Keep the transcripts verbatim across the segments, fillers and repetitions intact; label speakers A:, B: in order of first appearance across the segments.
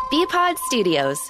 A: B-Pod Studios.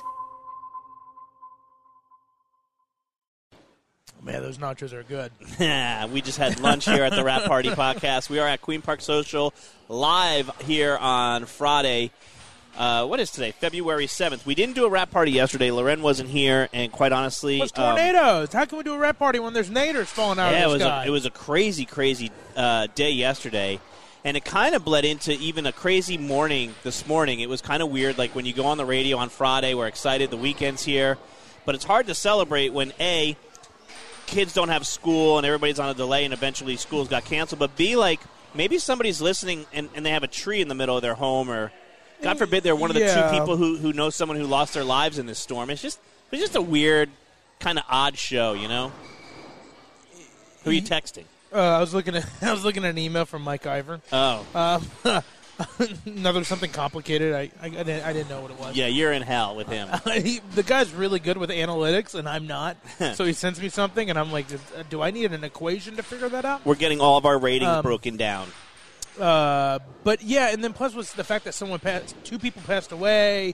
B: Man, those nachos are good.
C: We just had lunch here at the Rap Party Podcast. We are at Queen Park Social live here on Friday. Uh, what is today? February seventh. We didn't do a rap party yesterday. Loren wasn't here, and quite honestly...
B: What's tornadoes? Um, How can we do a rap party when there's naders falling out
C: yeah,
B: of the
C: it was
B: sky?
C: A, it was a crazy, crazy uh, day yesterday, and it kind of bled into even a crazy morning this morning. It was kind of weird, like when you go on the radio on Friday, we're excited, the weekend's here, but it's hard to celebrate when, A, kids don't have school and everybody's on a delay and eventually schools got canceled, but B, like, maybe somebody's listening and, and they have a tree in the middle of their home, or God forbid they're one of the
B: yeah.
C: two people who, who know someone who lost their lives in this storm. It's just it's just a weird, kind of odd show, you know? Who are you texting?
B: Uh, I was looking at I was looking at an email from Mike Ivor.
C: Oh.
B: Um, another something complicated. I, I, I, didn't, I didn't know what it was.
C: Yeah, you're in hell with him.
B: he, the guy's really good with analytics, and I'm not. So he sends me something, and I'm like, do I need an equation to figure that out?
C: We're getting all of our ratings
B: um,
C: broken down.
B: Uh, but yeah, and then plus was the fact that someone passed, two people passed away.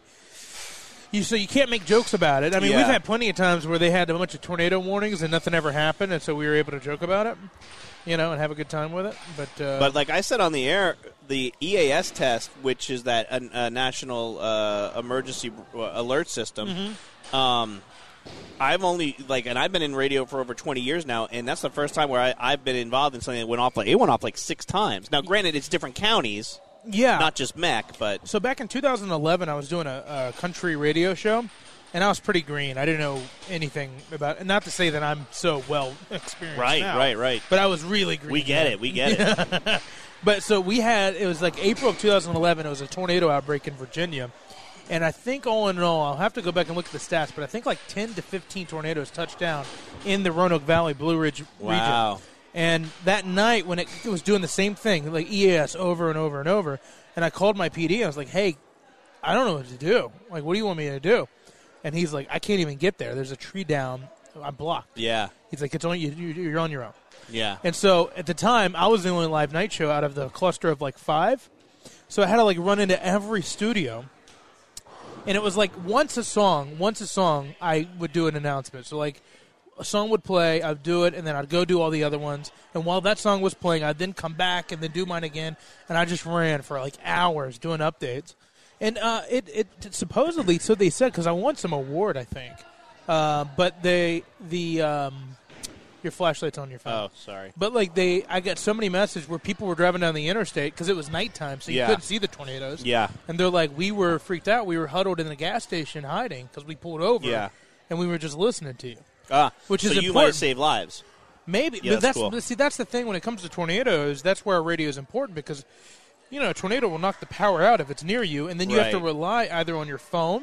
B: You so you can't make jokes about it. I mean,
C: yeah.
B: we've had plenty of times where they had a bunch of tornado warnings and nothing ever happened, and so we were able to joke about it, you know, and have a good time with it. But uh,
C: but like I said on the air, the E A S test, which is that uh, uh, national uh, emergency alert system. Mm-hmm. Um, I've only, like, and I've been in radio for over twenty years now, and that's the first time where I, I've been involved in something that went off, like, it went off like six times. Now, granted, it's different counties,
B: yeah,
C: not just M E C, but.
B: So back in two thousand eleven, I was doing a, a country radio show, and I was pretty green. I didn't know anything about it. Not to say that I'm so well experienced
C: Right,
B: now,
C: right, right.
B: But I was really green.
C: We get it, we get it.
B: But so we had, it was like April of two thousand eleven, it was a tornado outbreak in Virginia. And I think all in all, I'll have to go back and look at the stats, but I think like ten to fifteen tornadoes touched down in the Roanoke Valley, Blue Ridge
C: wow.
B: region. And that night when it, it was doing the same thing, like E A S over and over and over, and I called my P D, I was like, hey, I don't know what to do. Like, what do you want me to do? And he's like, I can't even get there. There's a tree down. I'm blocked.
C: Yeah.
B: He's like, it's on you. You're on your own.
C: Yeah.
B: And so at the time, I was the only live night show out of the cluster of like five. So I had to like run into every studio. And it was like once a song, once a song, I would do an announcement. So like a song would play, I'd do it, and then I'd go do all the other ones. And while that song was playing, I'd then come back and then do mine again. And I just ran for like hours doing updates. And uh, it, it supposedly, so they said, because I won some award, I think. Uh, but they, the, um, your flashlight's on your phone.
C: Oh, sorry.
B: But like they, I got so many messages where people were driving down the interstate because it was nighttime, so you
C: yeah.
B: couldn't see the tornadoes.
C: Yeah.
B: And they're like, we were freaked out. We were huddled in the gas station hiding because we pulled over.
C: Yeah.
B: And we were just listening to you.
C: Ah,
B: which
C: so
B: is
C: you
B: important.
C: might save lives.
B: Maybe,
C: Yeah,
B: but
C: that's
B: that's,
C: cool.
B: but see that's the thing when it comes to tornadoes. That's where radio is important because, you know, a tornado will knock the power out if it's near you, and then you
C: right.
B: have to rely either on your phone,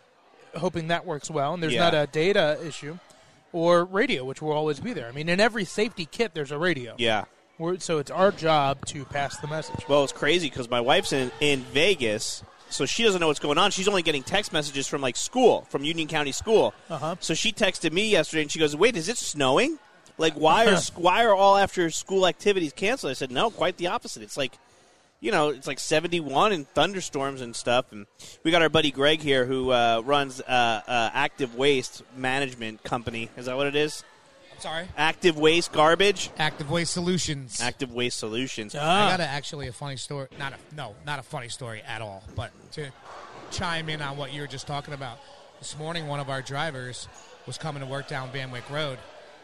B: hoping that works well, and there's
C: Yeah.
B: not a data issue, or radio, which will always be there. I mean, in every safety kit, there's a radio.
C: Yeah.
B: We're, so it's our job to pass the message.
C: Well, it's crazy because my wife's in, in Vegas, so she doesn't know what's going on. She's only getting text messages from, like, school, from Union County School.
B: Uh-huh.
C: So she texted me yesterday, and she goes, wait, is it snowing? Like, why are why are all after-school activities canceled? I said, no, quite the opposite. It's like, you know, it's like seventy-one and thunderstorms and stuff. And we got our buddy Greg here who uh, runs uh, uh, Active Waste Management Company. Is that what it is?
D: Sorry?
C: Active Waste Garbage?
D: Active Waste Solutions.
C: Active Waste Solutions.
B: Ah.
D: I got a, actually a funny story. Not a, no, not a funny story at all. But to chime in on what you were just talking about. This morning, one of our drivers was coming to work down Van Wyck Road.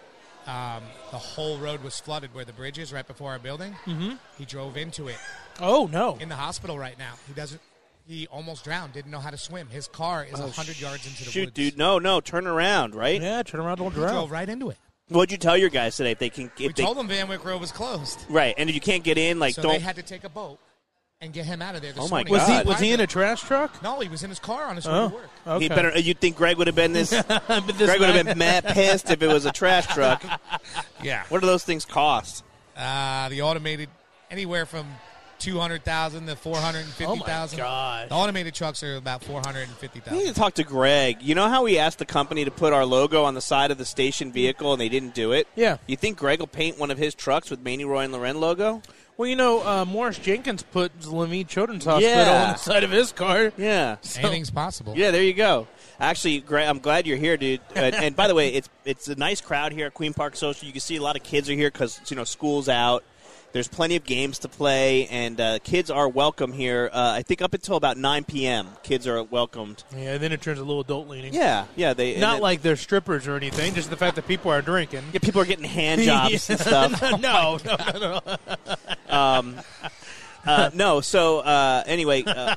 D: Um, the whole road was flooded where the bridge is right before our building.
B: Mm-hmm.
D: He drove into it.
B: Oh, no.
D: In the hospital right now. He doesn't. He almost drowned. Didn't know how to swim. His car is
C: Oh,
D: one hundred yards into the
C: shoot,
D: woods.
C: dude. No, no. Turn around, right?
B: Yeah, turn around, don't
D: He
B: drown.
D: drove right into it.
C: What'd you tell your guys today? If they can, if
D: We
C: they,
D: told them Van Wyck Road was closed.
C: right, and if you can't get in, like,
D: So
C: don't.
D: they had to take a boat and get him out of there this
C: Oh, my
D: morning.
B: Was he,
C: God.
B: was he in a trash truck?
D: No, he was in his car on his way
B: Oh,
D: to work.
B: okay.
C: He better. You'd think Greg would have been this.
B: But this
C: Greg would have
B: guy-
C: been mad pissed if it was a trash truck.
D: Yeah.
C: What do those things cost?
D: Uh, the automated, anywhere from two hundred thousand dollars to four hundred fifty thousand dollars.
B: Oh, my gosh.
D: The automated trucks are about four hundred fifty
C: I
D: thousand
C: need to
D: dollars.
C: talk to Greg. You know how we asked the company to put our logo on the side of the station vehicle and they didn't do it?
B: Yeah.
C: You think Greg will paint one of his trucks with Maney Roy and Loren logo?
B: Well, you know, uh, Morris Jenkins put Lemay Children's Hospital
C: Yeah.
B: on the side of his car.
C: Yeah.
B: So-
D: Anything's possible.
C: Yeah, there you go. Actually, Gra- I'm glad you're here, dude. And, and by the way, it's it's a nice crowd here at Queen Park Social. You can see a lot of kids are here because you know school's out. There's plenty of games to play, and uh, kids are welcome here. Uh, I think up until about nine p.m., kids are welcomed.
B: Yeah, then it turns a little adult leaning.
C: Yeah, yeah. They and
B: Not
C: it-
B: like they're strippers or anything, just the fact that people are drinking.
C: yeah, people are getting hand jobs and stuff.
B: no, no, no, no.
C: Um, uh, no, so uh, anyway, uh,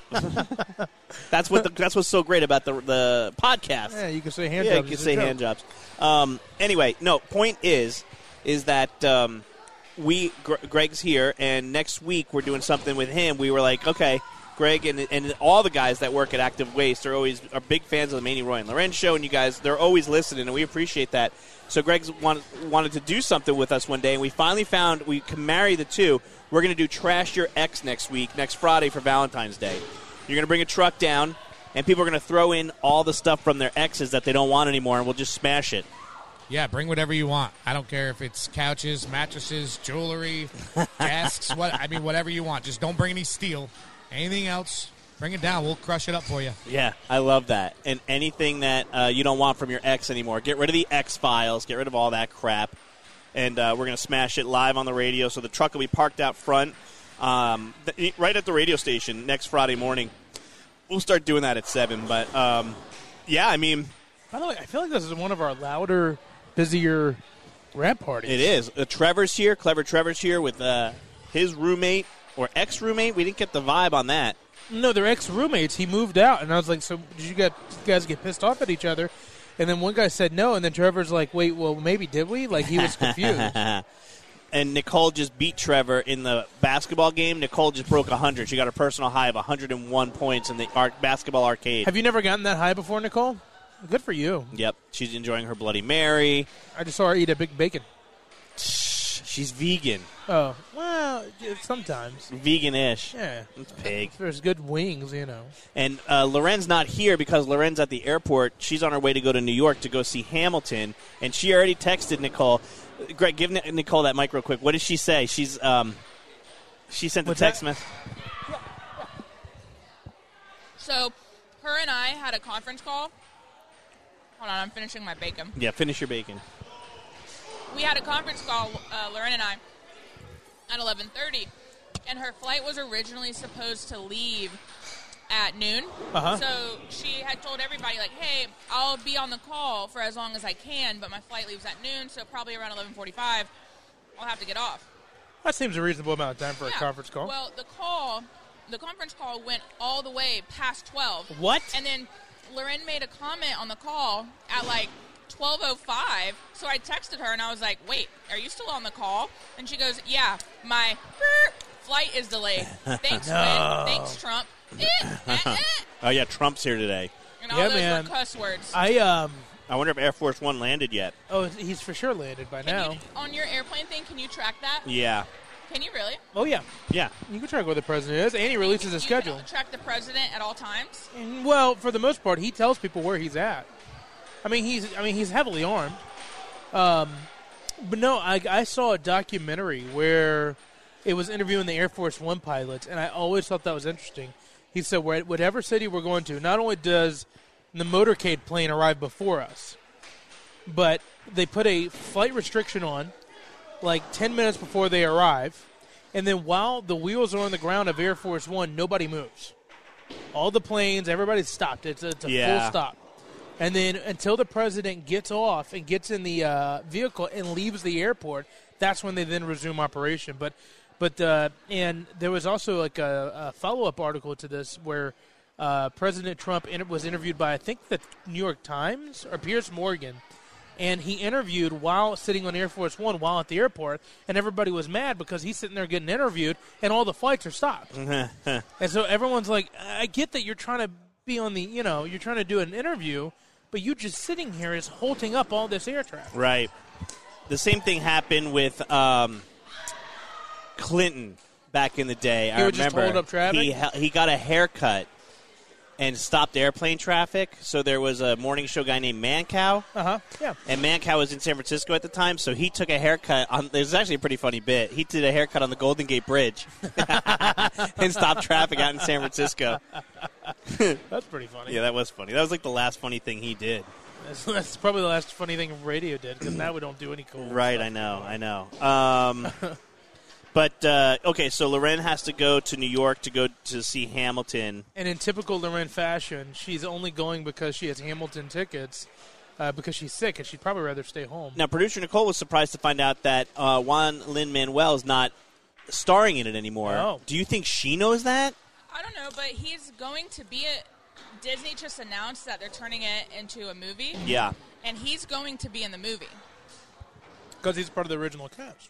C: that's what the, that's what's so great about the the podcast.
B: Yeah, you can say hand
C: yeah,
B: jobs.
C: you can
B: It's a
C: say
B: joke.
C: hand jobs. Um, anyway, no. Point is, is that um, we Gr- Greg's here, and next week we're doing something with him. We were like, okay, Greg and and all the guys that work at Active Waste are always are big fans of the Manny Roy and Lorenz show, and you guys they're always listening, and we appreciate that. So Greg's wanted wanted to do something with us one day, and we finally found we can marry the two. We're going to do Trash Your Ex next week, next Friday for Valentine's Day. You're going to bring a truck down, and people are going to throw in all the stuff from their exes that they don't want anymore, and we'll just smash it.
D: Yeah, bring whatever you want. I don't care if it's couches, mattresses, jewelry, desks, what I mean, whatever you want. Just don't bring any steel. Anything else, bring it down. We'll crush it up for you.
C: Yeah, I love that. And anything that uh, you don't want from your ex anymore, get rid of the X-Files, get rid of all that crap. And uh, we're going to smash it live on the radio. So the truck will be parked out front um, th- right at the radio station next Friday morning. We'll start doing that at seven. But, um, yeah, I mean,
B: By the way, I feel like this is one of our louder, busier rap parties.
C: it is. Uh, Trevor's here. Clever Trevor's here with uh, his roommate or ex-roommate. We didn't get the vibe on that.
B: No, they're ex-roommates. He moved out, and I was like, so did you guys, guys get pissed off at each other? And then one guy said no, and then Trevor's like, wait, well, maybe did we? Like, he was confused.
C: And Nicole just beat Trevor in the basketball game. Nicole just broke one hundred. She got her personal high of one hundred one points in the ar- basketball arcade.
B: Have you never gotten that high before, Nicole? Good for you.
C: Yep. She's enjoying her Bloody Mary.
B: I just saw her eat a big bacon.
C: She's vegan.
B: Oh, well, yeah, sometimes.
C: Vegan-ish.
B: Yeah.
C: It's pig.
B: If there's good wings, you know.
C: And uh, Loren's not here because Loren's at the airport. She's on her way to go to New York to go see Hamilton. And she already texted Nicole. Greg, give Ni- Nicole that mic real quick. What did she say? She's um, She sent the
B: What's
C: text
B: that?
C: message.
A: So, her and I had a conference call. Hold on, I'm finishing my bacon.
C: Yeah, finish your bacon.
A: We had a conference call, uh, Lauren and I, at eleven thirty, and her flight was originally supposed to leave at noon.
B: Uh-huh.
A: So she had told everybody, like, hey, I'll be on the call for as long as I can, but my flight leaves at noon, so probably around eleven forty-five, I'll have to get off.
B: That seems a reasonable amount of time for
A: Yeah.
B: a conference call.
A: Well, the call, the conference call went all the way past twelve.
C: What?
A: And then Loren made a comment on the call at like twelve oh five. So I texted her and I was like, wait, are you still on the call? And she goes, yeah, my flight is delayed. Thanks,
B: No.
A: Win. Thanks, Trump. Eh, eh, eh.
C: Oh, yeah, Trump's here today.
A: And all
B: Yeah,
A: those
B: man.
A: were cuss words.
B: I, um,
C: I wonder if Air Force One landed yet.
B: oh, he's for sure landed by
A: Can
B: now.
A: you, on your airplane thing, can you track that?
C: Yeah.
A: Can you really?
B: Oh, yeah.
C: Yeah.
B: You can track where the president is, and he releases a
A: You
B: schedule.
A: can track the president at all times?
B: And, well, for the most part, he tells people where he's at. I mean, he's I mean he's heavily armed. Um, but no, I, I saw a documentary where it was interviewing the Air Force One pilots, and I always thought that was interesting. He said, "Where- whatever city we're going to, not only does the motorcade plane arrive before us, but they put a flight restriction on like ten minutes before they arrive, and then while the wheels are on the ground of Air Force One, nobody moves. All the planes, everybody's stopped. It's a, it's a
C: Yeah.
B: full stop. And then until the president gets off and gets in the uh, vehicle and leaves the airport, that's when they then resume operation. But, but uh, and there was also like a, a follow-up article to this where uh, President Trump inter- was interviewed by, I think, the New York Times or Piers Morgan. And he interviewed while sitting on Air Force One while at the airport, and everybody was mad because he's sitting there getting interviewed, and all the flights are stopped. And so everyone's like, I get that you're trying to be on the, you know, you're trying to do an interview, but you just sitting here is holding up all this air traffic.
C: Right. The same thing happened with um, Clinton back in the day.
B: He
C: I
B: would just
C: remember
B: hold up traffic?
C: He, he got a haircut and stopped airplane traffic. So there was a morning show guy named Mancow.
B: Uh-huh, yeah.
C: And Mancow was in San Francisco at the time, so he took a haircut on. There's actually a pretty funny bit. He did a haircut on the Golden Gate Bridge and stopped traffic out in San Francisco.
B: That's pretty funny.
C: Yeah, that was funny. That was like the last funny thing he did.
B: That's, that's probably the last funny thing radio did, because now we don't do any cool
C: Right,
B: stuff
C: I know,
B: anymore.
C: I know. Um, but, uh, okay, so Loren has to go to New York to go to see Hamilton.
B: And in typical Loren fashion, she's only going because she has Hamilton tickets, uh, because she's sick, and she'd probably rather stay home.
C: Now, producer Nicole was surprised to find out that uh, Juan Lin-Manuel is not starring in it anymore.
B: Oh.
C: Do you think she knows that?
A: I don't know, but he's going to be a Disney just announced that they're turning it into a movie.
C: Yeah.
A: And he's going to be in the movie.
B: Because he's part of the original cast.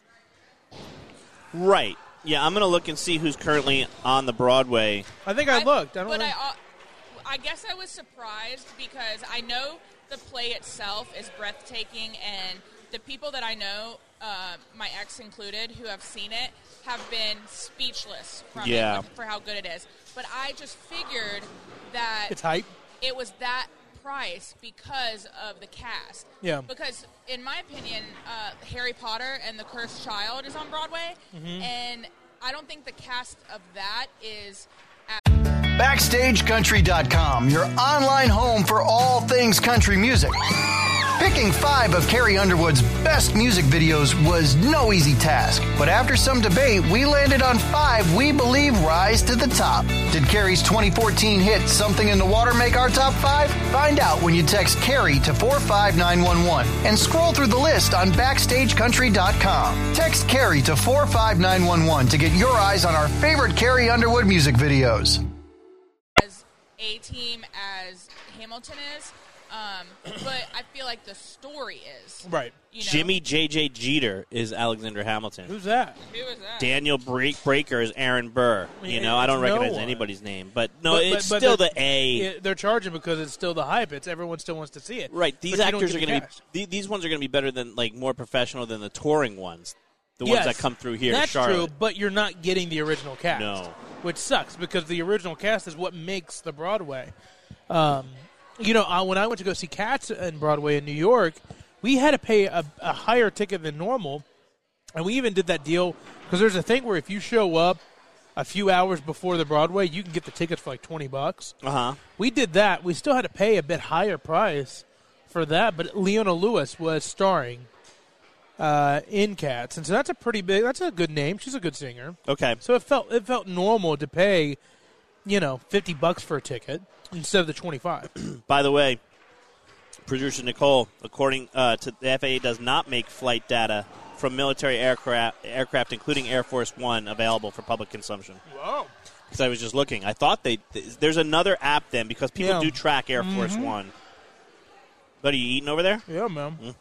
C: Right. Yeah, I'm going to look and see who's currently on the Broadway.
B: I think I, looked. I don't
A: but
B: know.
A: I, uh, I guess I was surprised because I know the play itself is breathtaking, and the people that I know, uh, my ex included, who have seen it, have been speechless from
C: Yeah.
A: it for how good it is. But I just figured that
B: It's hype.
A: it was that price because of the cast.
B: Yeah.
A: Because, in my opinion, uh, Harry Potter and the Cursed Child is on Broadway,
B: Mm-hmm.
A: and I don't think the cast of that is
E: Backstage Country dot com, your online home for all things country music. Picking five of Carrie Underwood's best music videos was no easy task, but after some debate, we landed on five we believe rise to the top. Did Carrie's twenty fourteen hit Something in the Water make our top five? Find out when you text Carrie to four five nine one one and scroll through the list on Backstage Country dot com. Text Carrie to four five nine one one to get your eyes on our favorite Carrie Underwood music videos.
A: as A-Team as Hamilton is, um, but I feel like the story is.
B: Right.
A: You know?
C: Jimmy J J. Jeter is Alexander Hamilton.
B: Who's that?
A: Who is that?
C: Daniel Break- Breaker is Aaron Burr. You know, I don't
B: It's no
C: recognize
B: one.
C: anybody's name. But, no,
B: But-
C: it's
B: but- but
C: still
B: they're-
C: the A.
B: Yeah, they're charging because it's still the hype. It's everyone still wants to see it.
C: Right. These
B: But you don't
C: actors
B: get
C: are
B: the
C: going to
B: cast.
C: be th- – these ones are going to be better than – like more professional than the touring ones. The ones
B: Yes,
C: that come through here
B: That's
C: to Charlotte.
B: true, but you're not getting the original cast.
C: No.
B: Which sucks because the original cast is what makes the Broadway. Um, you know, uh, when I went to go see Cats in Broadway in New York, we had to pay a, a higher ticket than normal, and we even did that deal because there's a thing where if you show up a few hours before the Broadway, you can get the tickets for like twenty bucks.
C: Uh-huh.
B: We did that. We still had to pay a bit higher price for that, but Leona Lewis was starring uh, in Cats, and so that's a pretty big. That's a good name. She's a good singer.
C: Okay.
B: So it felt it felt normal to pay, you know, fifty bucks for a ticket instead of the twenty five.
C: By the way, producer Nicole, according uh, to the F A A, does not make flight data from military aircraft, aircraft, including Air Force One, available for public consumption.
B: Whoa!
C: Because I was just looking, I thought they. Th- there's another app then because people
B: Yeah.
C: do track Air Force One. What are you eating over there?
B: Yeah, man.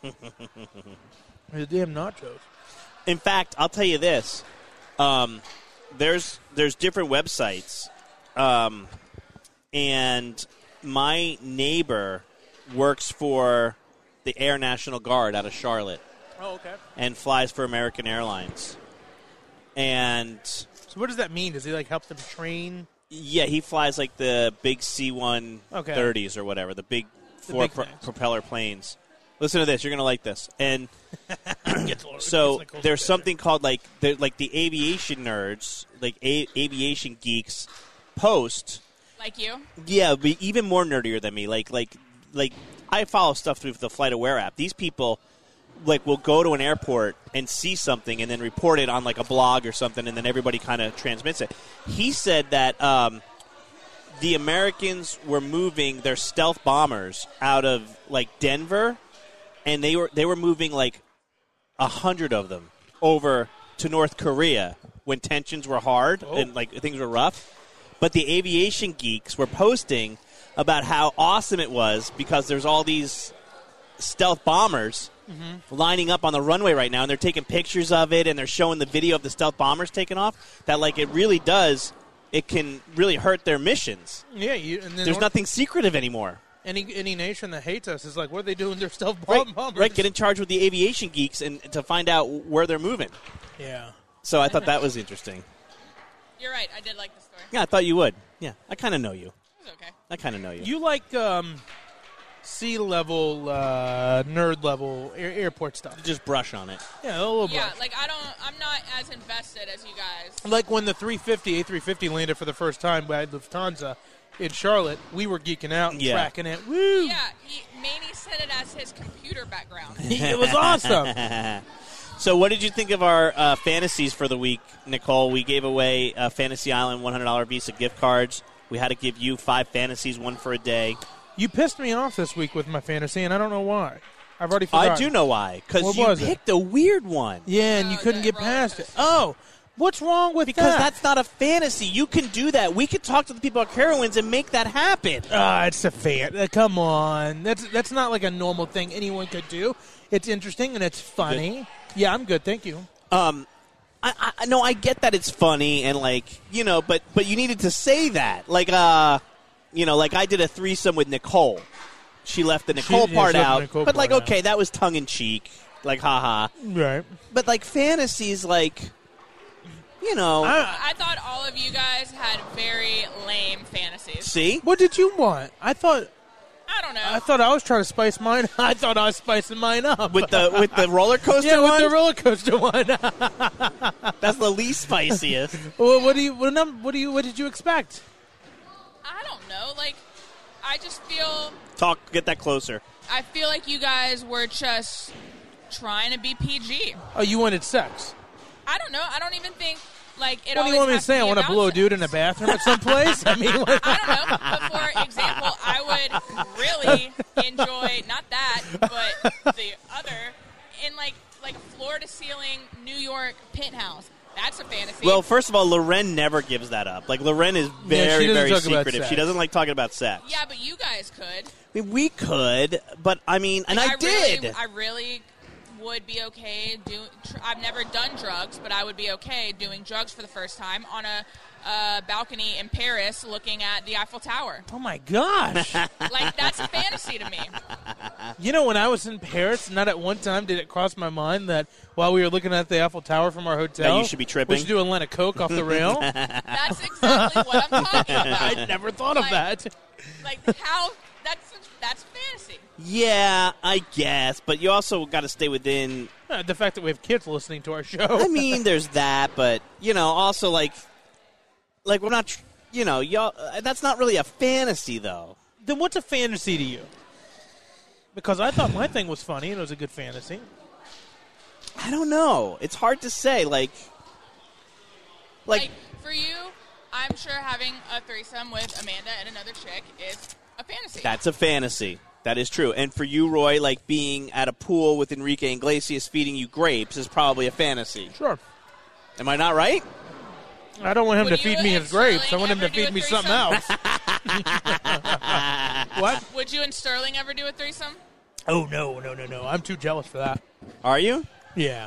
B: The damn nachos.
C: In fact, I'll tell you this: um, there's there's different websites, um, and my neighbor works for the Air National Guard out of Charlotte
B: Oh, okay.
C: and flies for American Airlines. And
B: So what does that mean? Does he like help them train?
C: yeah, he flies like the big C one thirties or whatever, the big four
B: big
C: pro-
B: things.
C: propeller planes. Listen to this; you're going to like this. And
B: Gets a little-
C: so
B: gets like close
C: there's
B: to
C: something called like the, like the aviation nerds, like a- aviation geeks, post.
A: Like you?
C: Yeah, be even more nerdier than me. Like like like I follow stuff through the Flight Aware app. These people like will go to an airport and see something and then report it on like a blog or something, and then everybody kind of transmits it. He said that um, the Americans were moving their stealth bombers out of like Denver, and they were they were moving like a hundred of them over to North Korea when tensions were hard
B: Oh.
C: and like things were rough. But the aviation geeks were posting about how awesome it was because there's all these stealth bombers
B: Mm-hmm.
C: lining up on the runway right now, and they're taking pictures of it, and they're showing the video of the stealth bombers taking off. That like it really does, it can really hurt their missions.
B: Yeah, you, and then
C: There's
B: North-
C: nothing secretive anymore.
B: Any any nation that hates us is like, what are they doing? They're stealth
C: Right,
B: bomb bombers.
C: right. Get in charge with the aviation geeks and to find out where they're moving.
B: Yeah.
C: So I thought that was interesting.
A: You're right. I did like the story.
C: Yeah, I thought you would. Yeah, I kind of know you.
A: It was okay.
C: I kind of know you.
B: You like um, sea level, uh, nerd level air- airport stuff.
C: Just brush on it.
B: Yeah, a little
A: Yeah,
B: bit.
A: like I don't. I'm not as invested as you guys.
B: Like when the three fifty, A three fifty landed for the first time by Lufthansa in Charlotte, we were geeking out and
C: Yeah.
B: tracking it. Woo!
A: Yeah, he, Manny said it as his computer background.
B: It was awesome.
C: So what did you think of our uh, fantasies for the week, Nicole? We gave away uh, Fantasy Island one hundred dollars Visa gift cards. We had to give you five fantasies, one for a day.
B: You pissed me off this week with my fantasy, and I don't know why. I've already forgotten.
C: I do know why. Because
B: What
C: you
B: was it?
C: picked a weird one.
B: Yeah, and you
A: Oh,
B: couldn't
A: the
B: get
A: roller
B: past it.
A: coaster.
B: Oh, what's wrong with
C: Because
B: that?
C: that's not a fantasy. You can do that. We could talk to the people at Carowinds and make that happen.
B: Ah, it's a fan. Uh, come on, that's that's not like a normal thing anyone could do. It's interesting and it's funny. Yeah, I'm good, thank you.
C: Um, I, I no, I get that it's funny and like you know, but but you needed to say that, like uh, you know, like I did a threesome with Nicole. She left the Nicole
B: yeah,
C: part
B: she left the
C: out,
B: Nicole
C: but like
B: part out.
C: okay, that was tongue in cheek, like haha.
B: Right.
C: But like fantasies, like you know,
B: I,
A: I thought all of you guys had very lame fantasies.
C: see,
B: what did you want? I thought
A: I don't know.
B: I thought I was trying to spice mine. I thought I was spicing mine up
C: with the with the roller coaster
B: yeah,
C: one,
B: with the roller coaster one.
C: that's the least spiciest.
B: well, what do you what num- what do you what did you expect?
A: I don't know. Like, I just feel.
C: Talk, get that closer.
A: I feel like you guys were just trying to be P G.
B: Oh, you wanted sex.
A: I don't know. I don't even think like it.
B: What do you
A: always
B: want me to
A: has
B: say? I
A: be
B: want to
A: about
B: blow a
A: sex.
B: dude in a bathroom at some place? I mean, what?
A: I don't know. But for example, I would really enjoy not that, but the other in like like a floor to ceiling New York penthouse. That's a fantasy.
C: Well, first of all, Loren never gives that up. Like Loren is very,
B: doesn't
C: very
B: talk about
C: secretive.
B: sex.
C: She doesn't like talking about sex.
A: yeah, but you guys could.
C: I mean, we could, but I mean, and
A: Like,
C: I, did.
A: Really, I really would be okay doing. Tr- I've never done drugs, but I would be okay doing drugs for the first time on a uh, balcony in Paris, looking at the Eiffel Tower.
B: Oh my gosh!
A: Like that's a fantasy to me.
B: You know, when I was in Paris, not at one time did it cross my mind that while we were looking at the Eiffel Tower from our hotel,
C: That you should be tripping?
B: we should do a line of coke off the rail.
A: That's exactly what I'm talking about.
B: I never thought of
A: Like-
B: that.
A: Like how that's that's fantasy.
C: Yeah, I guess, but you also got to stay within.
B: Uh, the fact that we have kids listening to our show.
C: I mean, there's that, but you know, also like, like we're not, tr- you know, y'all. Uh, that's not really a fantasy, though.
B: Then what's a fantasy to you? Because I thought my thing was funny and it was a good fantasy.
C: I don't know. It's hard to say. Like, like,
A: Like for you, I'm sure having a threesome with Amanda and another chick is a fantasy.
C: that's a fantasy. That is true. And for you, Roy, like being at a pool with Enrique Iglesias feeding you grapes is probably a fantasy.
B: Sure.
C: Am I not right?
B: I don't want him
A: Would
B: to
A: you
B: feed me
A: and
B: his grapes. I
A: Sterling
B: want him to
A: ever do
B: feed
A: a
B: me something
A: threesome?
B: else. What?
A: Would you and Sterling ever do a threesome?
B: Oh, no, no, no, no. I'm too jealous for that.
C: Are you?
B: Yeah.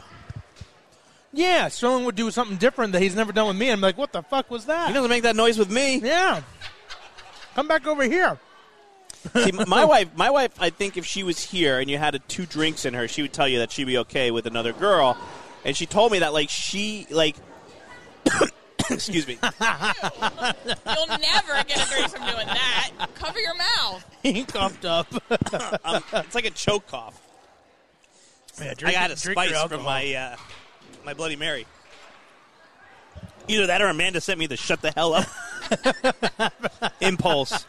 B: Yeah, Sterling would do something different that he's never done with me. I'm like, what the fuck was that?
C: He doesn't make that noise with me.
B: Yeah. Come back over here.
C: See, my wife, my wife, I think if she was here and you had a, two drinks in her, she would tell you that she'd be okay with another girl. And she told me that, like, she, like, excuse me.
A: You'll never get a threesome doing that. Cover your mouth.
B: He coughed up.
C: Um, it's like a choke cough.
B: Yeah,
C: I
B: drink-
C: got a
B: drink your
C: spice from
B: alcohol.
C: my uh, my Bloody Mary. Either that or Amanda sent me the shut the hell up impulse.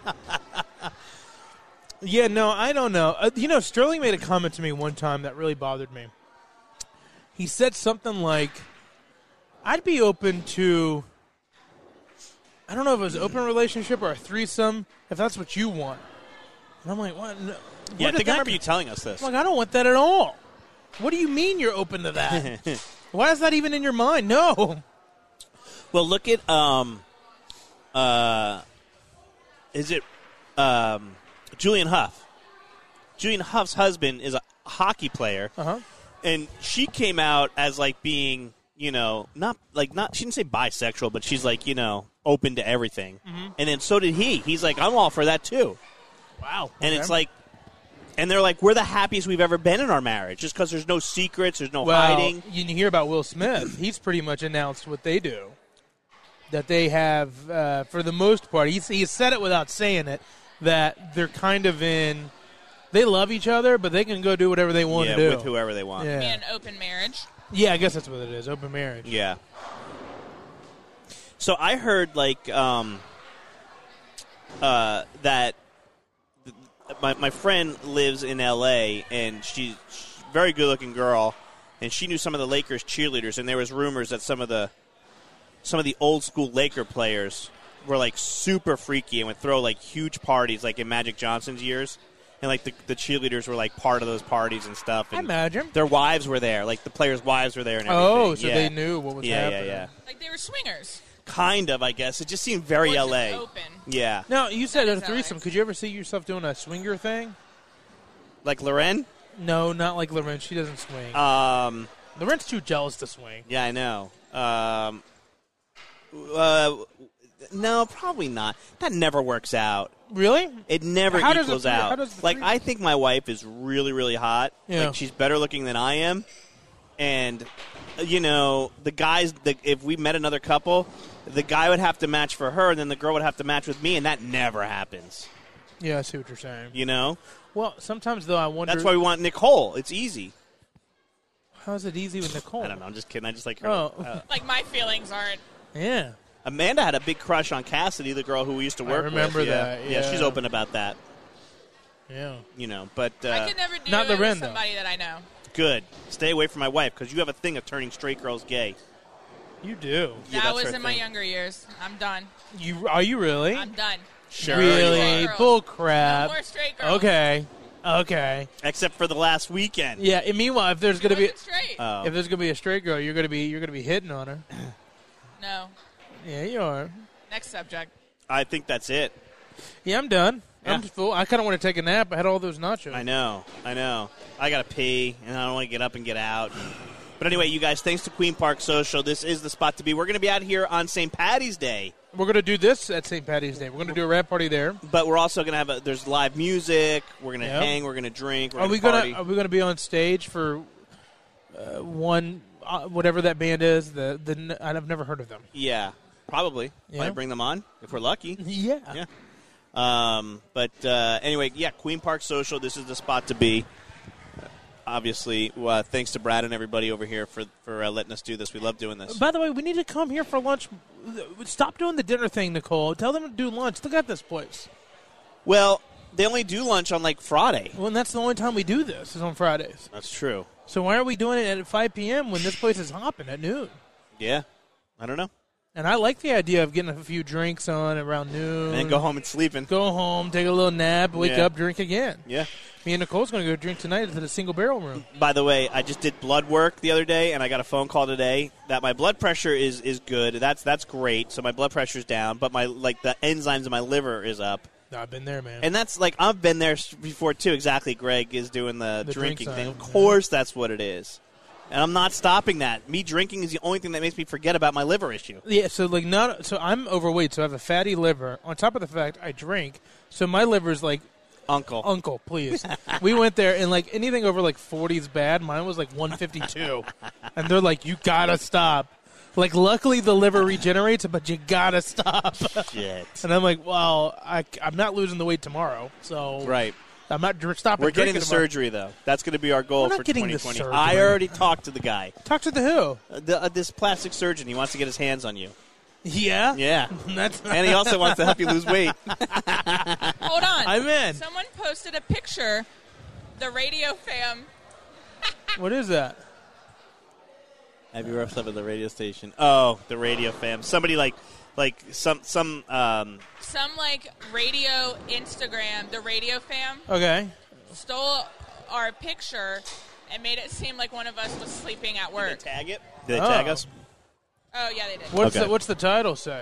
B: Yeah, no, I don't know. Uh, you know, Sterling made a comment to me one time that really bothered me. He said something like, I'd be open to, I don't know if it was an open relationship or a threesome, if that's what you want. And I'm like, what? No,
C: Yeah, I
B: where did
C: think I
B: that
C: remember
B: come-
C: you telling us this.
B: I'm like, I don't want that at all. What do you mean you're open to that? Why is that even in your mind? No.
C: Well, look at um, uh, is it um, Julian Huff? Julian Huff's husband is a hockey player,
B: Uh-huh.
C: and she came out as like being, you know, not like not. She didn't say bisexual, but she's like, you know, open to everything.
B: Mm-hmm.
C: And then so did he. He's like, I'm all for that too.
B: Wow.
C: And
B: Okay.
C: it's like, and they're like, we're the happiest we've ever been in our marriage, just because there's no secrets, there's no
B: well,
C: hiding.
B: you hear about Will Smith. He's pretty much announced what they do. That they have, uh, for the most part, he's, he said it without saying it, that they're kind of in. They love each other, but they can go do whatever they want
C: yeah,
B: to do
C: with whoever they want.
B: Yeah.
A: Be an open marriage.
B: Yeah, I guess that's what it is. Open marriage.
C: Yeah. So I heard like um, uh, that th- my my friend lives in L A and she's a very good looking girl, and she knew some of the Lakers cheerleaders, and there was rumors that some of the some of the old school Laker players were like super freaky and would throw like huge parties, like in Magic Johnson's years. And, like, the, the cheerleaders were, like, part of those parties and stuff. And
B: I imagine.
C: their wives were there. Like, the players' wives were there and everything.
B: Oh, so
C: yeah.
B: they knew what was
C: yeah,
B: happening.
C: Yeah, yeah,
A: Like they were swingers.
C: Kind of, I guess. It just seemed very
A: Or just
C: L A.
A: open.
C: Yeah.
B: Now, you said
A: That
B: a
A: is
B: threesome.
A: L A.
B: Could you ever see yourself doing a swinger thing?
C: Like Loren?
B: No, not like Loren. She doesn't swing.
C: Um,
B: Loren's too jealous to swing.
C: yeah, I know. Um, uh, no, probably not. That never works out.
B: Really?
C: It never
B: How does
C: equals
B: the three-
C: out.
B: how does the
C: Like,
B: three-
C: I think my wife is really, really hot.
B: Yeah.
C: Like, she's better looking than I am. And, uh, you know, the guys, the, if we met another couple, the guy would have to match for her, and then the girl would have to match with me, and that never happens.
B: Yeah, I see what you're saying.
C: You know?
B: Well, sometimes, though, I wonder.
C: That's why we want Nicole. It's easy.
B: How's it easy with Nicole?
C: I don't know. I'm just kidding. I just like her.
B: Oh.
C: Uh,
A: Like my feelings aren't.
B: Yeah.
C: Amanda had a big crush on Cassidy, the girl who we used to
B: I
C: work
B: remember
C: with. Yeah.
B: that,
C: Yeah,
B: yeah.
C: she's open about that.
B: Yeah.
C: You know, but uh,
A: I could never do
B: not
A: it
B: the
A: with
B: Ren, though.
A: somebody that I know.
C: good. Stay away from my wife because you have a thing of turning straight girls gay.
B: You do.
C: Yeah,
A: that
C: that's
A: was
C: her
A: in my
C: thing.
A: younger years. I'm done.
B: You Are you really?
A: I'm done.
C: Sure.
B: Really?
A: you are.
B: Bull
A: No
B: crap.
A: more straight girls.
B: Okay. Okay.
C: Except for the last weekend.
B: Yeah. And meanwhile, if there's
A: She
B: gonna be
A: wasn't straight.
C: Oh.
B: if there's gonna be a straight girl, you're gonna be you're gonna be hitting on her.
A: no.
B: Yeah, you are.
A: Next subject.
C: I think that's it.
B: Yeah, I'm done. I'm
C: Yeah.
B: just full. I kind of want to take a nap. I had all those nachos.
C: I know. I know. I got to pee, and I don't want to get up and get out. But anyway, you guys, thanks to Queen Park Social. This is the spot to be. We're going to be out here on Saint Patty's Day.
B: We're gonna do this at Saint Patty's Day. We're gonna do a rap party there.
C: But we're also going to have a, there's live music. We're going to
B: Yep.
C: hang. We're going to drink. We're
B: Are we
C: gonna
B: gonna
C: party.
B: Are we gonna be on stage for uh, one uh, whatever that band is? The the I've never heard of them.
C: Yeah, probably.
B: Yeah.
C: Might bring them on if we're lucky.
B: Yeah.
C: Yeah. Um, but uh, anyway, yeah, Queen Park Social. This is the spot to be. Obviously, uh, thanks to Brad and everybody over here for for uh, letting us do this. We love doing this.
B: By the way, we need to come here for lunch. Stop doing the dinner thing, Nicole. Tell them to do lunch. Look at this place.
C: Well, they only do lunch on like Friday.
B: Well, and that's the only time we do this is on Fridays.
C: That's true.
B: So why are we doing it at five p.m. when this place is hopping at noon?
C: Yeah, I don't know.
B: And I like the idea of getting a few drinks on around noon.
C: And then go home and sleeping.
B: Go home, take a little nap, wake
C: Yeah.
B: up, drink again.
C: Yeah.
B: Me and Nicole's going to go drink tonight at the single barrel room.
C: By the way, I just did blood work the other day, and I got a phone call today that my blood pressure is, is good. That's that's great. So my blood pressure's down, but my like the enzymes in my liver is up.
B: No, I've been there, man.
C: And that's like I've been there before too. Exactly, Greg is doing the,
B: The drink
C: drinking
B: side,
C: thing. Of
B: yeah.
C: course, that's what it is. And I'm not stopping that. Me drinking is the only thing that makes me forget about my liver issue.
B: Yeah, so like not so I'm overweight, so I have a fatty liver. On top of the fact I drink, so my liver's like
C: Uncle.
B: uncle, please. We went there and like anything over like forty is bad. Mine was like one fifty-two, and they're like, "You gotta stop." Like, luckily the liver regenerates, but you gotta stop.
C: Shit.
B: And I'm like, well, I, I'm not losing the weight tomorrow, so
C: Right.
B: I'm not dr- stopping.
C: We're getting
B: drinking
C: the
B: tomorrow.
C: surgery, though. That's going to be our goal
B: We're not
C: for
B: getting
C: twenty
B: the
C: twenty.
B: surgery.
C: I already talked to the guy.
B: Talk to the who?
C: Uh, the, uh, this plastic surgeon. He wants to get his hands on you.
B: Yeah,
C: Yeah.
B: That's
C: And he also wants to help you lose weight.
A: Hold on.
B: I'm in.
A: Someone posted a picture. The radio fam.
B: What is that?
C: Have you ever slept at the radio station? Oh, the radio fam. Somebody like, like some some. Um,
A: Some like radio Instagram. The radio fam
B: Okay.
A: stole our picture and made it seem like one of us was sleeping at
C: did
A: work.
C: they tag it? Did they
B: Oh.
C: tag us?
A: Oh yeah, they did.
B: What's
C: Okay.
B: the What's the title say?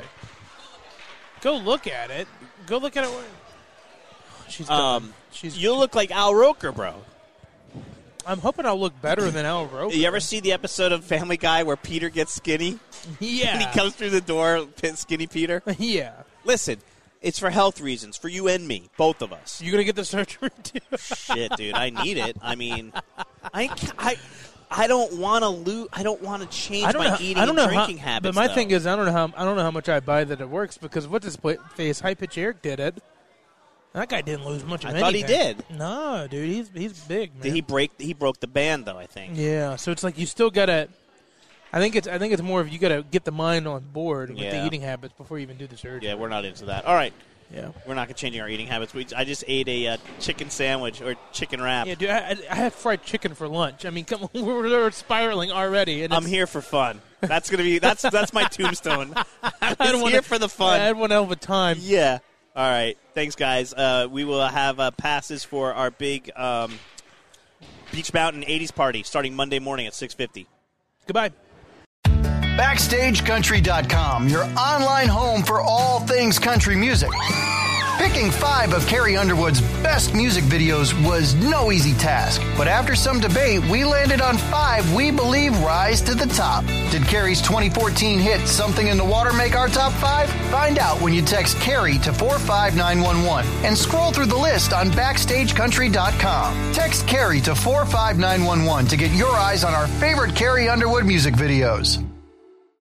B: Go look at it. Go look at it. She's gone.
C: Um,
B: She's.
C: You look like Al Roker, bro.
B: I'm hoping I'll look better than Al Roker.
C: You ever see the episode of Family Guy where Peter gets skinny
B: Yeah.
C: and he comes through the door, skinny Peter?
B: Yeah.
C: Listen, it's for health reasons, for you and me, both of us.
B: You gonna get the surgery too?
C: Shit, dude, I need it. I mean, I, ca- I, I don't want to lose. I don't want to change
B: I don't
C: my
B: know.
C: eating
B: I don't
C: and
B: know how,
C: drinking habits.
B: But my
C: though.
B: thing is, I don't know how. I don't know how much I buy that it works because what this pla- face High Pitch Eric did it. That guy didn't lose much of
C: I thought he
B: anything.
C: did.
B: No, dude, he's he's big, man.
C: Did he break? He broke the band, though, I think.
B: Yeah, so it's like you still gotta. I think it's I think it's more of you gotta get the mind on board with
C: Yeah.
B: the eating habits before you even do the surgery.
C: Yeah, we're not into that. All right.
B: Yeah.
C: We're not changing our eating habits. We, I just ate a uh, chicken sandwich or chicken wrap.
B: Yeah, dude, I, I had fried chicken for lunch. I mean, come on, we're, we're spiraling already. And
C: I'm here for fun. That's gonna be that's that's my tombstone. I'm
B: I don't
C: here
B: wanna,
C: for the fun.
B: I had one hell of a time.
C: Yeah. All right. Thanks, guys. Uh, we will have uh, passes for our big um, Beach Mountain eighties party starting Monday morning at six fifty.
B: Goodbye.
E: Backstage Country dot com, your online home for all things country music. Picking five of Carrie Underwood's best music videos was no easy task, but after some debate, we landed on five we believe rise to the top. Did Carrie's twenty fourteen hit Something in the Water make our top five? Find out when you text Carrie to four five nine one one and scroll through the list on Backstage Country dot com. Text Carrie to four five nine one one to get your eyes on our favorite Carrie Underwood music videos.